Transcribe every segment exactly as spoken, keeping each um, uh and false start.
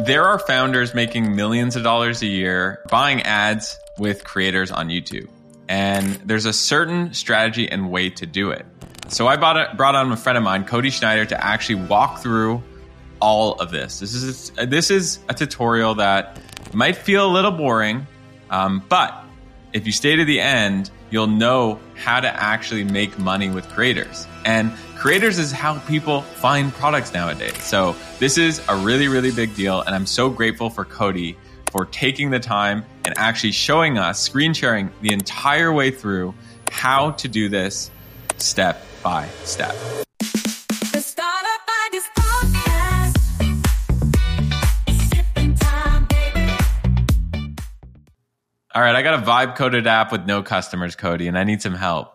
There are founders making millions of dollars a year buying ads with creators on YouTube. And there's a certain strategy and way to do it. So I brought, a, brought on a friend of mine, Cody Schneider, to actually walk through all of this. This is, this is a tutorial that might feel a little boring, um, but if you stay to the end, you'll know how to actually make money with creators. And creators is how people find products nowadays. So this is a really, really big deal. And I'm so grateful for Cody for taking the time and actually showing us, screen sharing the entire way through how to do this step by step. All right, I got a vibe coded app with no customers, Cody, and I need some help.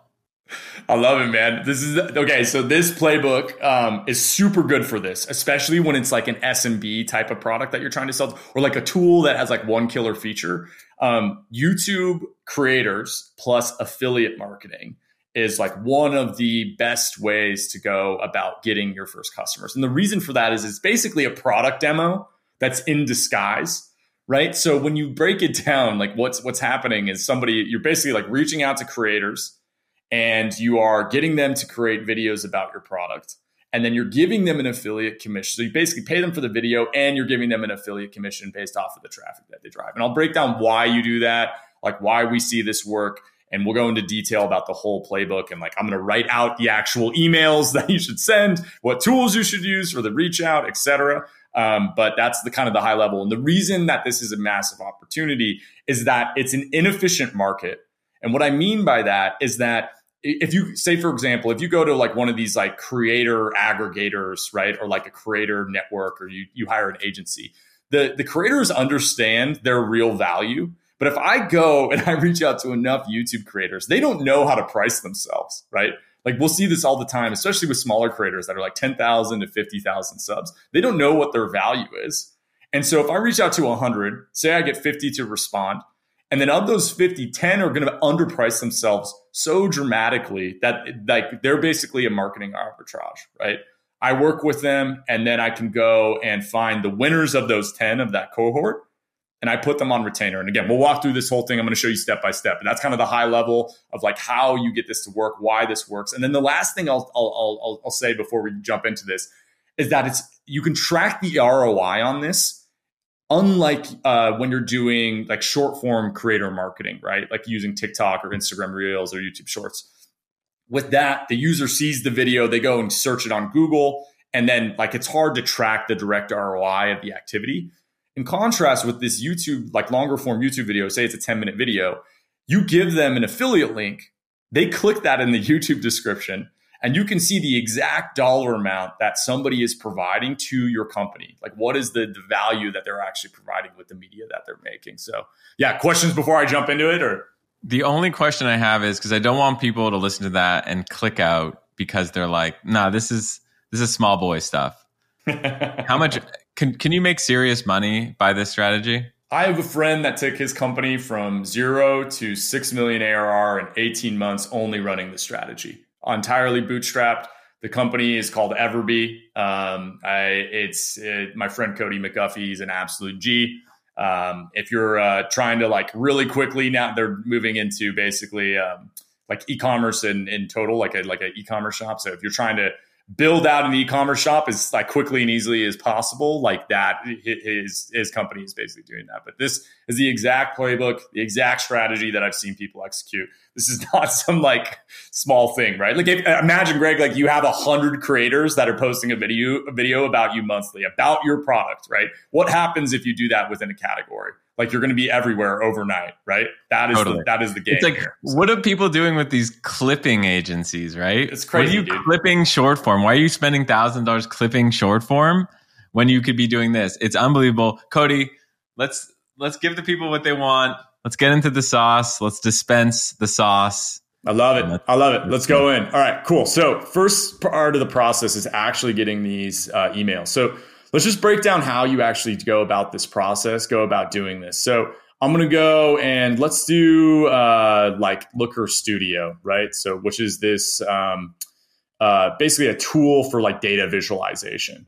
I love it, man. This is okay. So this playbook um, is super good for this, especially when it's like an S M B type of product that you're trying to sell, or like a tool that has like one killer feature. Um, YouTube creators plus affiliate marketing is like one of the best ways to go about getting your first customers. And the reason for that is it's basically a product demo that's in disguise. Right. So when you break it down, like what's what's happening is somebody, you're basically like reaching out to creators and you are getting them to create videos about your product. And then you're giving them an affiliate commission. So you basically pay them for the video and you're giving them an affiliate commission based off of the traffic that they drive. And I'll break down why you do that, like why we see this work. And we'll go into detail about the whole playbook. And like, I'm going to write out the actual emails that you should send, what tools you should use for the reach out, et cetera. Um, but that's the kind of the high level. And the reason that this is a massive opportunity is that it's an inefficient market. And what I mean by that is that if you say, for example, if you go to like one of these like creator aggregators, right, or like a creator network, or you, you hire an agency, the, the creators understand their real value. But if I go and I reach out to enough YouTube creators, they don't know how to price themselves, right? Like we'll see this all the time, especially with smaller creators that are like ten thousand to fifty thousand subs. They don't know what their value is. And so if I reach out to one hundred, say I get fifty to respond, and then of those fifty, ten are going to underprice themselves so dramatically that like they're basically a marketing arbitrage, right? I work with them and then I can go and find the winners of those ten of that cohort. And I put them on retainer. And again, we'll walk through this whole thing. I'm going to show you step by step. And that's kind of the high level of like how you get this to work, why this works. And then the last thing I'll I'll I'll, I'll say before we jump into this is that it's you can track the R O I on this, unlike uh, when you're doing like short form creator marketing, right? Like using TikTok or Instagram Reels or YouTube Shorts. With that, the user sees the video, they go and search it on Google, and then like it's hard to track the direct R O I of the activity. In contrast with this YouTube, like longer form YouTube video, say it's a ten minute video, you give them an affiliate link, they click that in the YouTube description, and you can see the exact dollar amount that somebody is providing to your company. Like what is the, the value that they're actually providing with the media that they're making? So yeah, questions before I jump into it? Or the only question I have is because I don't want people to listen to that and click out because they're like, nah, this is this is small boy stuff. How much can can you make serious money by this strategy? I have a friend that took his company from zero to six million A R R in eighteen months, only running the strategy, entirely bootstrapped. The company is called Everbee. Um, I, it's it, my friend Cody McGuffey. He's an absolute G. Um, if you're uh, trying to like really quickly now, they're moving into basically um, like e-commerce in in total, like a like an e-commerce shop. So if you're trying to build out an e-commerce shop as like quickly and easily as possible, like that, his his company is basically doing that. But this is the exact playbook, the exact strategy that I've seen people execute. This is not some like small thing, right? Like if, imagine, Greg, like you have a hundred creators that are posting a video, a video about you monthly, about your product, right? What happens if you do that within a category? Like you're going to be everywhere overnight, right? That is totally. the, that is the game. It's like, here. What are people doing with these clipping agencies, right? It's crazy. What are you dude. clipping short form? Why are you spending thousand dollars clipping short form when you could be doing this? It's unbelievable. Cody, let's let's give the people what they want. Let's get into the sauce. Let's dispense the sauce. I love it. I love it. Let's go in. All right, cool. So first part of the process is actually getting these uh, emails. So let's just break down how you actually go about this process, go about doing this. So I'm going to go and let's do uh, like Looker Studio, right? So which is this um, uh, basically a tool for like data visualization.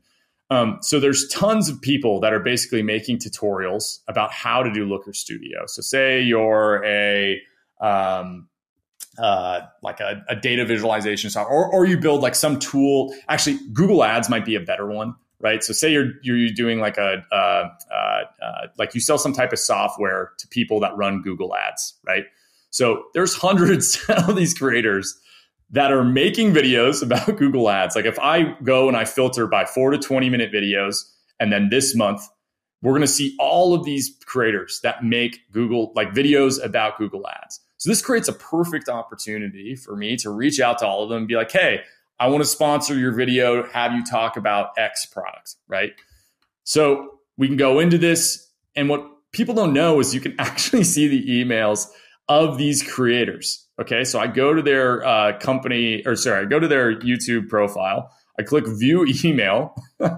Um, so there's tons of people that are basically making tutorials about how to do Looker Studio. So say you're a um, uh, like a, a data visualization software, or, or you build like some tool. Actually, Google Ads might be a better one, right? So say you're you're doing like a uh, uh, uh, like you sell some type of software to people that run Google Ads, right? So there's hundreds of these creators that are making videos about Google Ads. Like if I go and I filter by four to twenty minute videos, and then this month, we're going to see all of these creators that make Google like videos about Google Ads. So this creates a perfect opportunity for me to reach out to all of them and be like, hey, I want to sponsor your video, have you talk about X product, right? So we can go into this. And what people don't know is you can actually see the emails of these creators. Okay, so I go to their uh, company, or sorry, I go to their YouTube profile. I click view email, and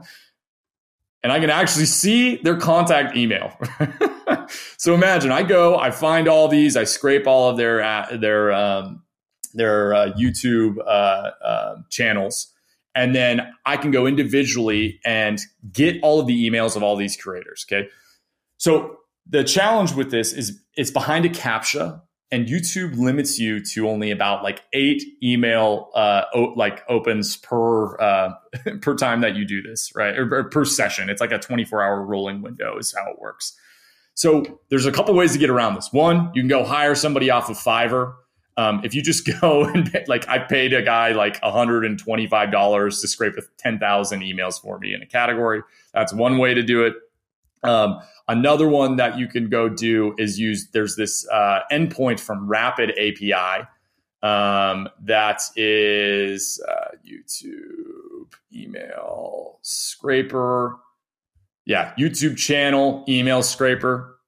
I can actually see their contact email. So imagine I go, I find all these, I scrape all of their uh, their um, their uh, YouTube uh, uh, channels, and then I can go individually and get all of the emails of all these creators. Okay, so the challenge with this is it's behind a CAPTCHA. And YouTube limits you to only about like eight email uh, o- like opens per uh, per time that you do this, right? Or, or per session. It's like a twenty-four hour rolling window is how it works. So there's a couple ways to get around this. One, you can go hire somebody off of Fiverr. Um, if you just go and pay, like I paid a guy like one hundred twenty-five dollars to scrape ten thousand emails for me in a category. That's one way to do it. Um, another one that you can go do is use, there's this uh, endpoint from Rapid A P I um, that is uh, YouTube email scraper. Yeah, YouTube channel email scraper.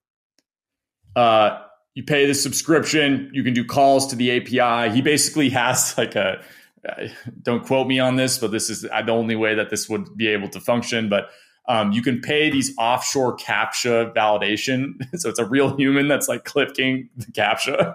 Uh, you pay the subscription. You can do calls to the A P I. He basically has like a, don't quote me on this, but this is the only way that this would be able to function. But Um, you can pay these offshore CAPTCHA validation. So it's a real human that's like clicking the CAPTCHA.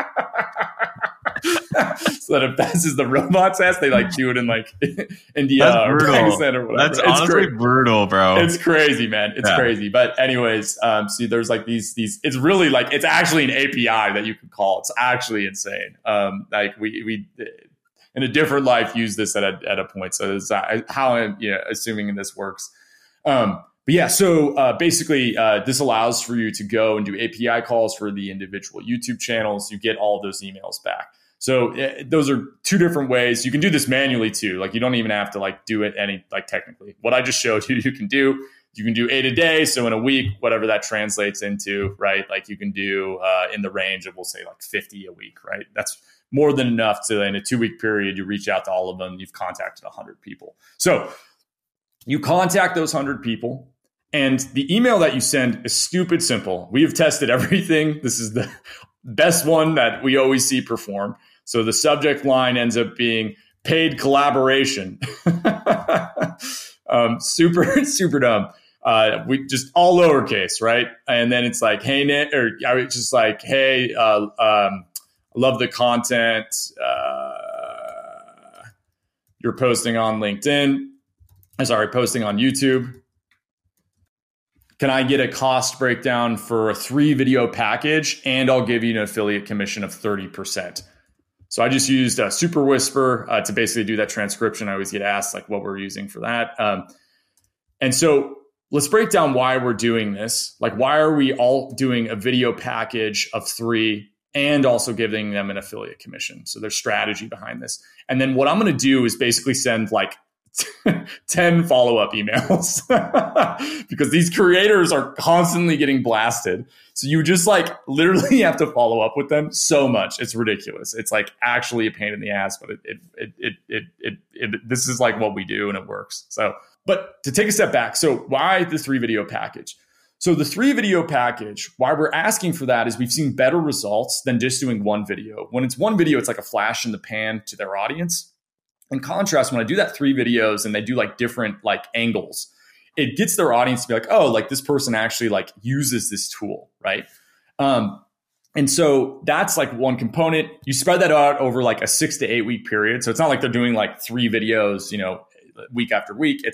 So that it passes the robot test, they like do it in like India or Pakistan or whatever. That's it's honestly cra- brutal, bro. It's crazy, man. It's yeah. crazy. But anyways, um, see, there's like these, these, it's really like, it's actually an A P I that you can call. It's actually insane. Um, like we, we, in a different life use this at a, at a point. So it's uh, how I'm you know, assuming this works. Um, but yeah, so uh, basically uh, this allows for you to go and do A P I calls for the individual YouTube channels. You get all of those emails back. So uh, those are two different ways. You can do this manually too. Like you don't even have to like do it any like technically. What I just showed you, you can do. You can do eight a day. So in a week, whatever that translates into, right? Like you can do uh, in the range of, we'll say like fifty a week, right? That's more than enough to, in a two week period, you reach out to all of them. You've contacted one hundred people. So you contact those one hundred people, and the email that you send is stupid simple. We have tested everything. This is the best one that we always see perform. So the subject line ends up being paid collaboration. um, super, super dumb. Uh, we just all lowercase, right? And then it's like, hey, Nick, or I was just like, hey, uh, um, love the content uh, you're posting on LinkedIn. Sorry, posting on YouTube. Can I get a cost breakdown for a three video package? And I'll give you an affiliate commission of thirty percent. So I just used uh, Super Whisper uh, to basically do that transcription. I always get asked like what we're using for that. Um, and so let's break down why we're doing this. Like, why are we all doing a video package of three and also giving them an affiliate commission? So there's strategy behind this. And then what I'm going to do is basically send like ten follow-up emails because these creators are constantly getting blasted. So you just like literally have to follow up with them so much. It's ridiculous. It's like actually a pain in the ass, but it, it, it, it, it, it, it this is like what we do and it works. So, but to take a step back. So why the three video package? So the three video package, why we're asking for that is we've seen better results than just doing one video. When it's one video, it's like a flash in the pan to their audience. In contrast, when I do that three videos and they do like different like angles, it gets their audience to be like, oh, like this person actually like uses this tool, right? Um, and so that's like one component. You spread that out over like a six to eight week period. So it's not like they're doing like three videos, you know, week after week. It's like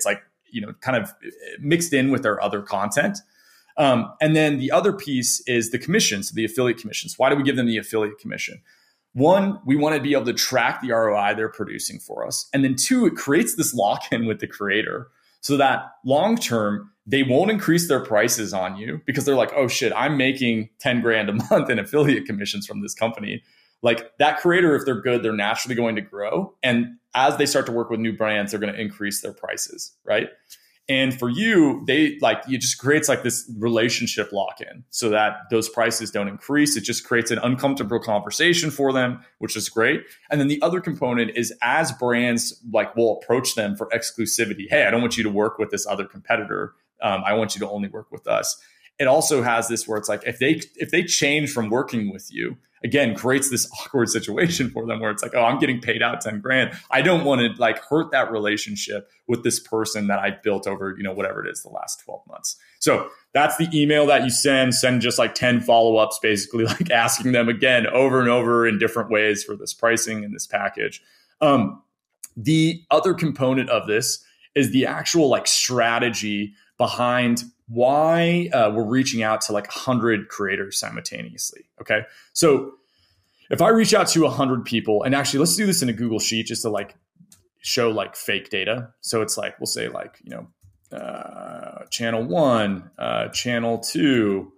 you know, kind of mixed in with their other content. Um, and then the other piece is the commissions, so the affiliate commissions. Why do we give them the affiliate commission? One, we want to be able to track the R O I they're producing for us. And then two, it creates this lock-in with the creator so that long-term, they won't increase their prices on you because they're like, oh shit, I'm making ten grand a month in affiliate commissions from this company. Like that creator, if they're good, they're naturally going to grow. And as they start to work with new brands, they're going to increase their prices, right? And for you, they like, it just creates like this relationship lock-in so that those prices don't increase. It just creates an uncomfortable conversation for them, which is great. And then the other component is as brands like will approach them for exclusivity. Hey, I don't want you to work with this other competitor. Um, I want you to only work with us. It also has this where it's like, if they, if they change from working with you, again, creates this awkward situation for them where it's like, oh, I'm getting paid out ten grand. I don't want to like hurt that relationship with this person that I built over, you know, whatever it is, the last twelve months. So that's the email that you send, send just like ten follow-ups, basically like asking them again, over and over in different ways for this pricing and this package. Um, the other component of this is the actual like strategy behind why uh, we're reaching out to like one hundred creators simultaneously. Okay. So if I reach out to one hundred people, and actually let's do this in a Google Sheet just to like show like fake data. So it's like, we'll say like, you know, uh, channel one, uh, channel two,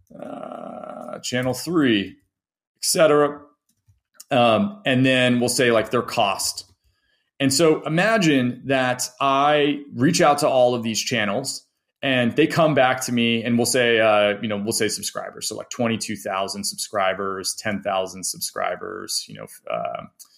uh, channel three, et cetera. Um, and then we'll say like their cost. And so imagine that I reach out to all of these channels and they come back to me and we'll say, uh, you know, we'll say subscribers. So like twenty-two thousand subscribers, ten thousand subscribers, you know, uh,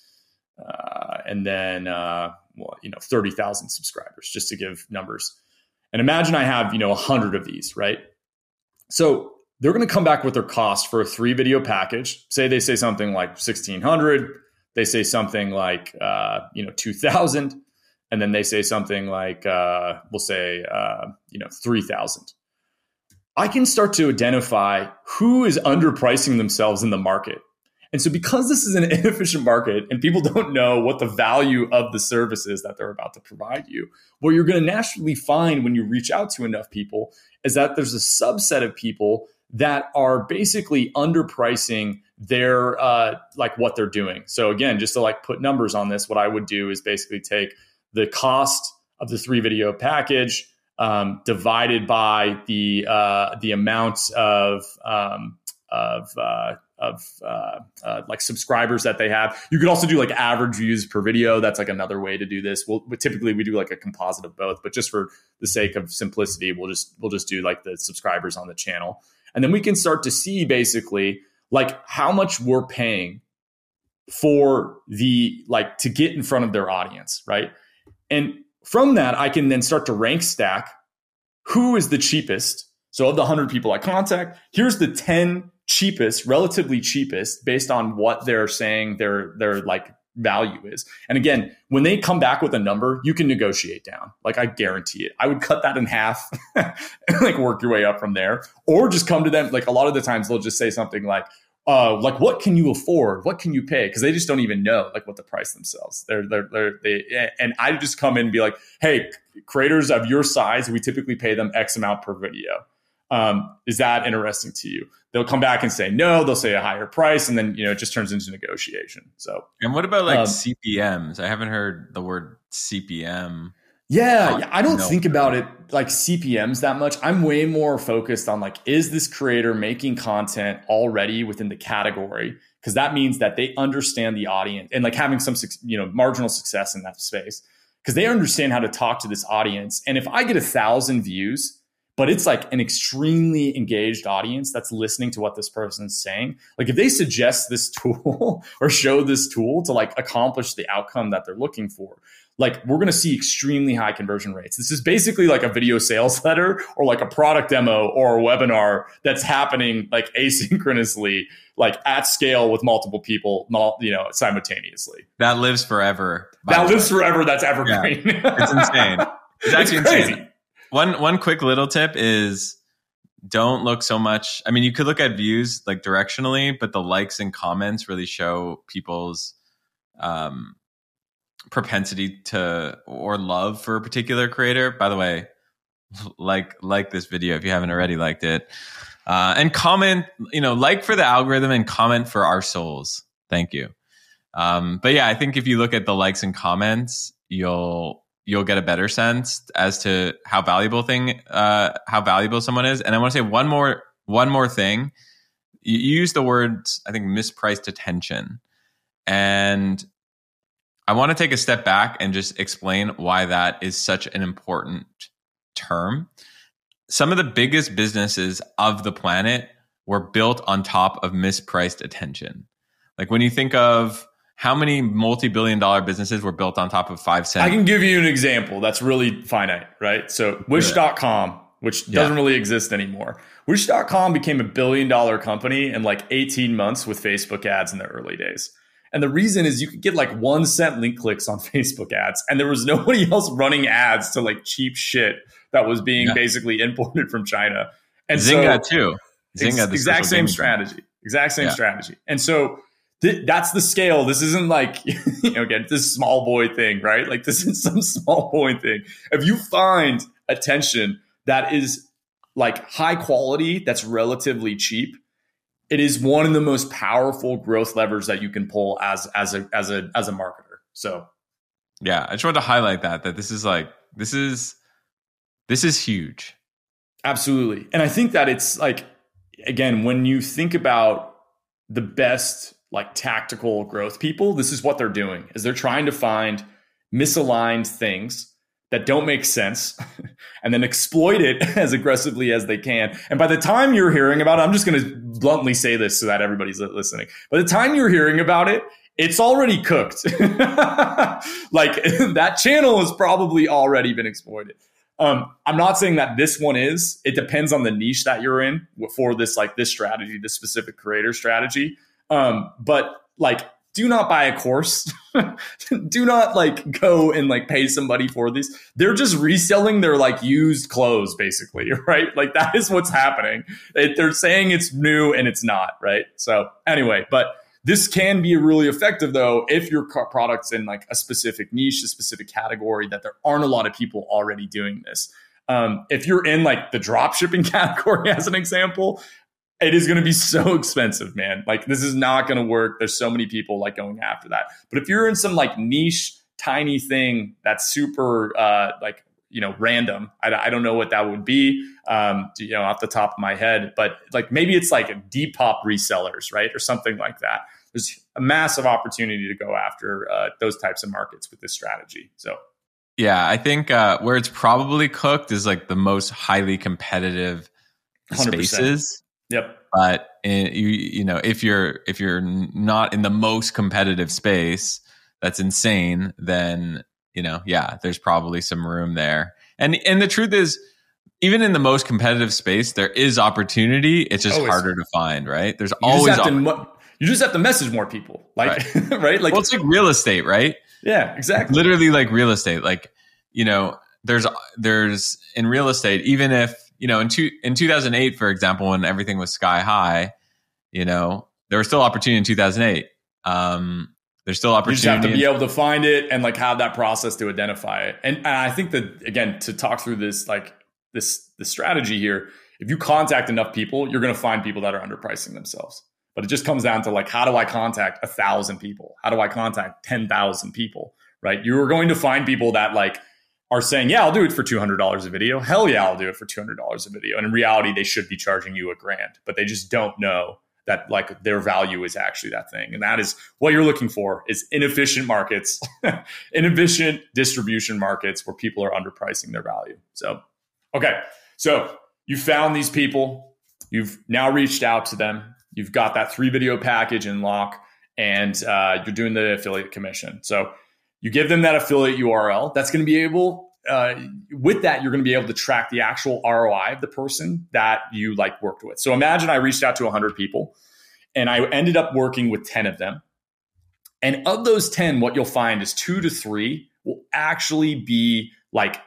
uh, and then, uh, well, you know, thirty thousand subscribers, just to give numbers. And imagine I have, you know, one hundred of these, right? So they're going to come back with their cost for a three video package. Say they say something like sixteen hundred. They say something like, uh, you know, two thousand. And then they say something like, uh, we'll say, uh, you know, three thousand. I can start to identify who is underpricing themselves in the market. And so because this is an inefficient market and people don't know what the value of the service is that they're about to provide you, what you're going to naturally find when you reach out to enough people is that there's a subset of people that are basically underpricing their, uh, like what they're doing. So again, just to like put numbers on this, what I would do is basically take the cost of the three video package um, divided by the uh, the amount of um, of uh, of uh, uh, like subscribers that they have. You could also do like average views per video. That's like another way to do this. We'll but typically we do like a composite of both, but just for the sake of simplicity, we'll just we'll just do like the subscribers on the channel, and then we can start to see basically like how much we're paying for the like to get in front of their audience, right? And from that, I can then start to rank stack who is the cheapest. So of the one hundred people I contact, here's the ten cheapest, relatively cheapest, based on what they're saying their their like value is. And again, when they come back with a number, you can negotiate down. Like I guarantee it. I would cut that in half and like work your way up from there. Or just come to them. Like a lot of the times they'll just say something like, Uh, like what can you afford? What can you pay? Because they just don't even know like what to price themselves. They're they're they're they and I just come in and be like, hey, creators of your size, we typically pay them X amount per video. Um, is that interesting to you? They'll come back and say no. They'll say a higher price, and then you know it just turns into negotiation. So and what about like um, C P Ms? I haven't heard the word C P M. Yeah, yeah, I don't no. think about it like C P Ms that much. I'm way more focused on like, is this creator making content already within the category? Because that means that they understand the audience and like having some, you know, marginal success in that space because they understand how to talk to this audience. And if I get a thousand views, but it's like an extremely engaged audience that's listening to what this person's saying, like if they suggest this tool or show this tool to like accomplish the outcome that they're looking for, like we're going to see extremely high conversion rates. This is basically like a video sales letter or like a product demo or a webinar that's happening like asynchronously, like at scale with multiple people, you know, simultaneously. That lives forever. That lives forever. That's evergreen. Yeah, it's insane. It's actually it's crazy. insane. One, one quick little tip is don't look so much. I mean, you could look at views like directionally, but the likes and comments really show people's, um, propensity to or love for a particular creator. By the way, like like this video if you haven't already liked it, uh, and comment. You know, like for the algorithm and comment for our souls. Thank you. Um, but yeah, I think if you look at the likes and comments, you'll you'll get a better sense as to how valuable thing uh, how valuable someone is. And I want to say one more one more thing. You, you use the words, I think, mispriced attention, and I want to take a step back and just explain why that is such an important term. Some of the biggest businesses of the planet were built on top of mispriced attention. Like when you think of how many multi-billion dollar businesses were built on top of five cents. I can give you an example that's really finite, right? So Wish dot com, which doesn't yeah. really exist anymore. Wish dot com became a billion dollar company in like eighteen months with Facebook ads in the early days. And the reason is you could get like one cent link clicks on Facebook ads, and there was nobody else running ads to like cheap shit that was being yeah. basically imported from China. And Zynga so, too. Zynga, ex- exact same strategy. Exact same yeah. strategy. And so th- that's the scale. This isn't like, you know, again, this small boy thing, right? Like this is some small boy thing. If you find attention that is like high quality, that's relatively cheap, it is one of the most powerful growth levers that you can pull as as a as a as a marketer. So, yeah, I just wanted to highlight that that this is like this is this is huge. Absolutely, and I think that it's like again when you think about the best like tactical growth people, this is what they're doing: is they're trying to find misaligned things that don't make sense and then exploit it as aggressively as they can. And by the time you're hearing about it, I'm just going to bluntly say this so that everybody's listening. By the time you're hearing about it, it's already cooked. Like that channel has probably already been exploited. Um, I'm not saying that this one is. It depends on the niche that you're in for this, like this strategy, this specific creator strategy. Um, but like, do not buy a course. Do not like go and like pay somebody for these. They're just reselling their like used clothes, basically, right? Like that is what's happening. It, they're saying it's new and it's not, right? So anyway, but this can be really effective though if your product's in like a specific niche, a specific category that there aren't a lot of people already doing this. Um, if you're in like the drop shipping category, as an example, it is going to be so expensive, man. Like this is not going to work. There's so many people like going after that. But if you're in some like niche, tiny thing that's super uh, like, you know, random, I, I don't know what that would be, um, you know, off the top of my head, but like maybe it's like Depop resellers, right? Or something like that. There's a massive opportunity to go after uh, those types of markets with this strategy. So, yeah, I think uh, where it's probably cooked is like the most highly competitive one hundred percent spaces. Yep. But in, you you know if you're if you're not in the most competitive space, that's insane. Then you know yeah, there's probably some room there. And and the truth is, even in the most competitive space, there is opportunity. It's just always harder to find, right? There's you always just to, you just have to message more people, like right. right? Like well, it's like real estate, right? Yeah, exactly. Literally like real estate. Like you know, there's there's in real estate, even if you know, in two, in two thousand eight, for example, when everything was sky high, you know, there was still opportunity in two thousand eight. Um, there's still opportunity. You just have to be able to find it and like have that process to identify it. And, and I think that again, to talk through this, like this, this strategy here, if you contact enough people, you're going to find people that are underpricing themselves. But it just comes down to like, how do I contact a thousand people? How do I contact ten thousand people? Right? You're going to find people that like are saying, yeah, I'll do it for two hundred dollars a video. Hell yeah, I'll do it for two hundred dollars a video. And in reality, they should be charging you a grand, but they just don't know that like their value is actually that thing. And that is what you're looking for is inefficient markets, inefficient distribution markets where people are underpricing their value. So, okay. So you found these people, you've now reached out to them. You've got that three video package in lock and uh, you're doing the affiliate commission. So you give them that affiliate U R L. That's going to be able, uh, with that, you're going to be able to track the actual R O I of the person that you like worked with. So imagine I reached out to one hundred people and I ended up working with ten of them. And of those ten, what you'll find is two to three will actually be like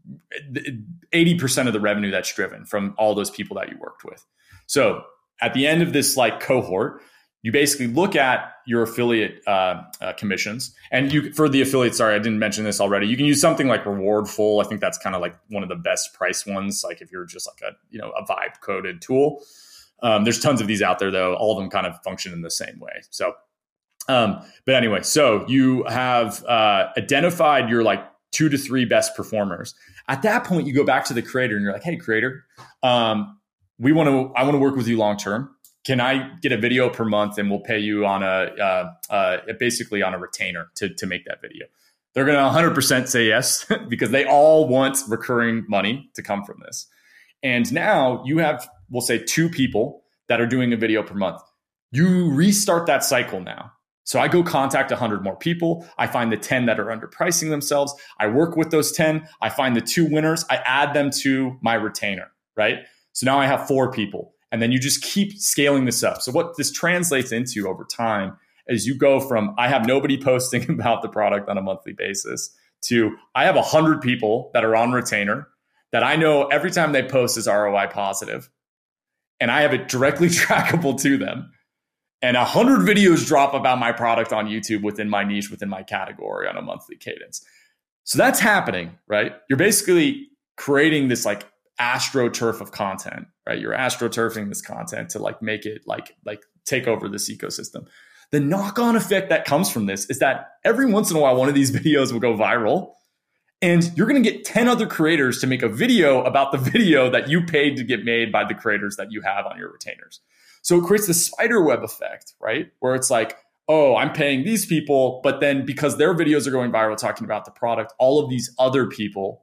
eighty percent of the revenue that's driven from all those people that you worked with. So at the end of this like cohort, you basically look at your affiliate uh, uh, commissions, and you for the affiliate. Sorry, I didn't mention this already. You can use something like Rewardful. I think that's kind of like one of the best price ones. Like if you're just like a you know a vibe coded tool. Um, there's tons of these out there though. All of them kind of function in the same way. So, um, but anyway, so you have uh, identified your like two to three best performers. At that point, you go back to the creator and you're like, hey, creator, um, we want to. I want to work with you long term. Can I get a video per month and we'll pay you on a uh, uh, basically on a retainer to, to make that video? They're going to one hundred percent say yes because they all want recurring money to come from this. And now you have, we'll say, two people that are doing a video per month. You restart that cycle now. So I go contact one hundred more people. I find the ten that are underpricing themselves. I work with those ten. I find the two winners. I add them to my retainer, right? So now I have four people. And then you just keep scaling this up. So what this translates into over time is you go from, I have nobody posting about the product on a monthly basis to I have one hundred people that are on retainer that I know every time they post is R O I positive. And I have it directly trackable to them. And one hundred videos drop about my product on YouTube within my niche, within my category on a monthly cadence. So that's happening, right? You're basically creating this like astroturf of content, right? You're astroturfing this content to like make it like like take over this ecosystem. The knock-on effect that comes from this is that every once in a while, one of these videos will go viral, and you're going to get ten other creators to make a video about the video that you paid to get made by the creators that you have on your retainers. So it creates the spider web effect, right? Where it's like, oh, I'm paying these people, but then because their videos are going viral talking about the product, all of these other people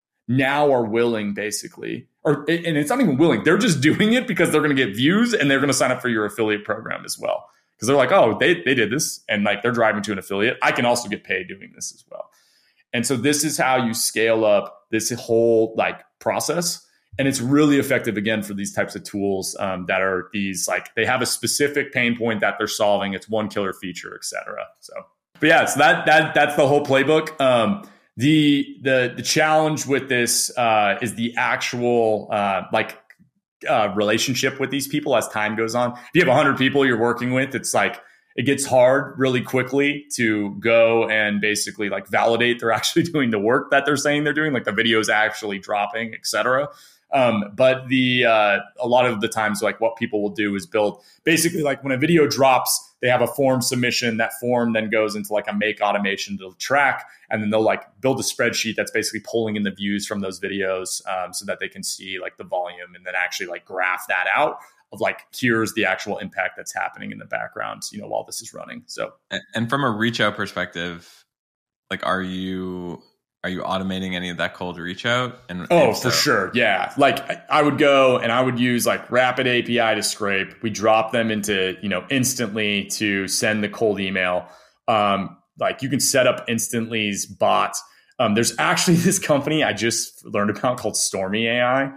now are willing basically, or and it's not even willing. They're just doing it because they're going to get views and they're going to sign up for your affiliate program as well. Because they're like, oh, they, they did this and like they're driving to an affiliate. I can also get paid doing this as well. And so this is how you scale up this whole like process. And it's really effective again for these types of tools um, that are these like they have a specific pain point that they're solving. It's one killer feature, et cetera. So, but yeah, so that that that's the whole playbook. Um, The the the challenge with this uh, is the actual uh, like uh, relationship with these people as time goes on. If you have one hundred people you're working with, it's like it gets hard really quickly to go and basically like validate they're actually doing the work that they're saying they're doing, like the video's actually dropping, et cetera. Um, but the uh, a lot of the times, like what people will do is build basically like when a video drops, they have a form submission. That form then goes into like a make automation to track, and then they'll like build a spreadsheet that's basically pulling in the views from those videos um, so that they can see like the volume and then actually like graph that out of like here's the actual impact that's happening in the background, you know, while this is running. So and from a reach out perspective, like are you Are you automating any of that cold reach out? And oh, so- for sure. Yeah. Like I would go and I would use like Rapid A P I to scrape. We drop them into, you know, Instantly to send the cold email. Um, like you can set up Instantly's bot. Um, there's actually this company I just learned about called Stormy A I.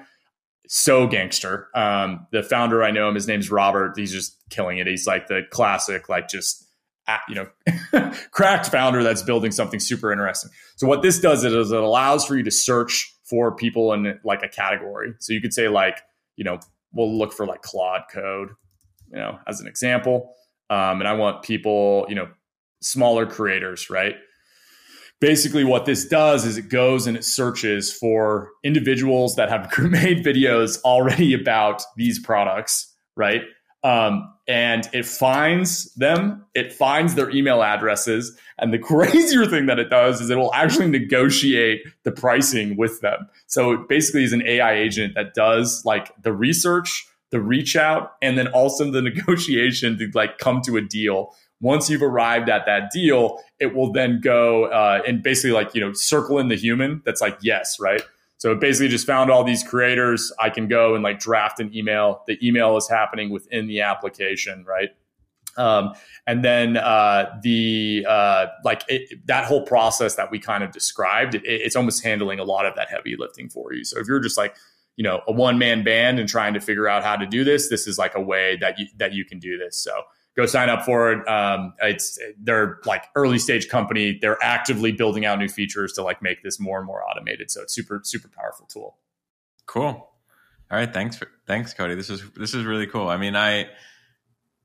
So gangster. Um, the founder, I know him. His name's Robert. He's just killing it. He's like the classic, like just you know, cracked founder that's building something super interesting. So what this does is it allows for you to search for people in like a category. So you could say like, you know, we'll look for like Claude code, you know, as an example. Um, and I want people, you know, smaller creators, right? Basically what this does is it goes and it searches for individuals that have made videos already about these products, right? Um, and it finds them, it finds their email addresses. And the crazier thing that it does is it will actually negotiate the pricing with them. So it basically is an A I agent that does like the research, the reach out, and then also the negotiation to like come to a deal. Once you've arrived at that deal, it will then go uh, and basically like, you know, circle in the human that's like, yes, right? So it basically just found all these creators. I can go and like draft an email. The email is happening within the application, right? Um, and then uh, the uh, like it, that whole process that we kind of described, it, it's almost handling a lot of that heavy lifting for you. So if you're just like, you know, a one man band and trying to figure out how to do this, this is like a way that you that you can do this. So go sign up for it. Um, it's they're like early stage company. They're actively building out new features to like make this more and more automated. So it's super, super powerful tool. Cool. All right. Thanks. For, thanks, Cody. This is, this is really cool. I mean, I,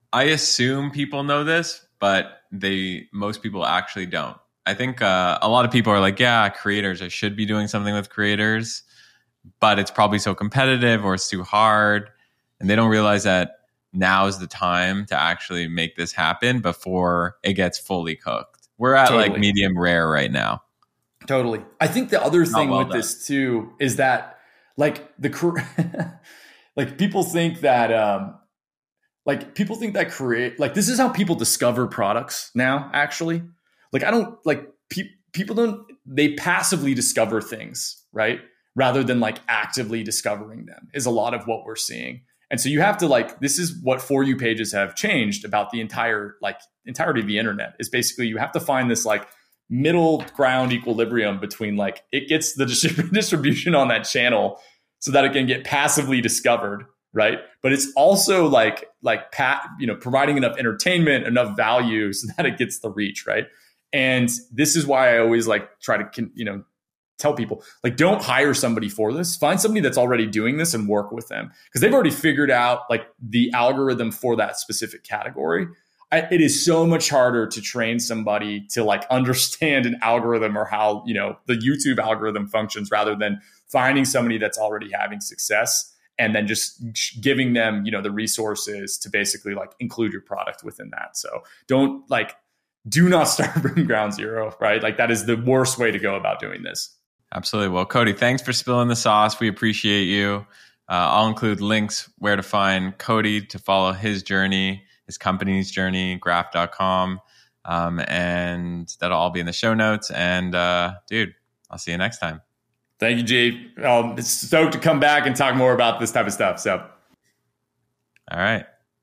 I assume people know this, but they most people actually don't. I think uh, a lot of people are like, yeah, creators, I should be doing something with creators, but it's probably so competitive or it's too hard. And they don't realize that now is the time to actually make this happen before it gets fully cooked. We're at totally. like medium rare right now. Totally. I think the other thing well with done. this too is that like the like people think that um like people think that create like this is how people discover products now actually. Like I don't like pe- people don't they passively discover things, right? Rather than like actively discovering them is a lot of what we're seeing. And so you have to like, this is what For You pages have changed about the entire, like entirety of the internet is basically you have to find this like middle ground equilibrium between like, it gets the distribution on that channel so that it can get passively discovered. Right. But it's also like, like pat, you know, providing enough entertainment, enough value so that it gets the reach. Right. And this is why I always like try to, you know, tell people like, don't hire somebody for this. Find somebody that's already doing this and work with them because they've already figured out like the algorithm for that specific category. I, it is so much harder to train somebody to like understand an algorithm or how, you know, the YouTube algorithm functions rather than finding somebody that's already having success and then just giving them, you know, the resources to basically like include your product within that. So don't like, do not start from ground zero, right? Like that is the worst way to go about doing this. Absolutely. Well, Cody, thanks for spilling the sauce. We appreciate you. Uh, I'll include links where to find Cody to follow his journey, his company's journey, graph dot com. Um, and that'll all be in the show notes. And uh, dude, I'll see you next time. Thank you, G. Um, it's stoked to come back and talk more about this type of stuff. So, all right.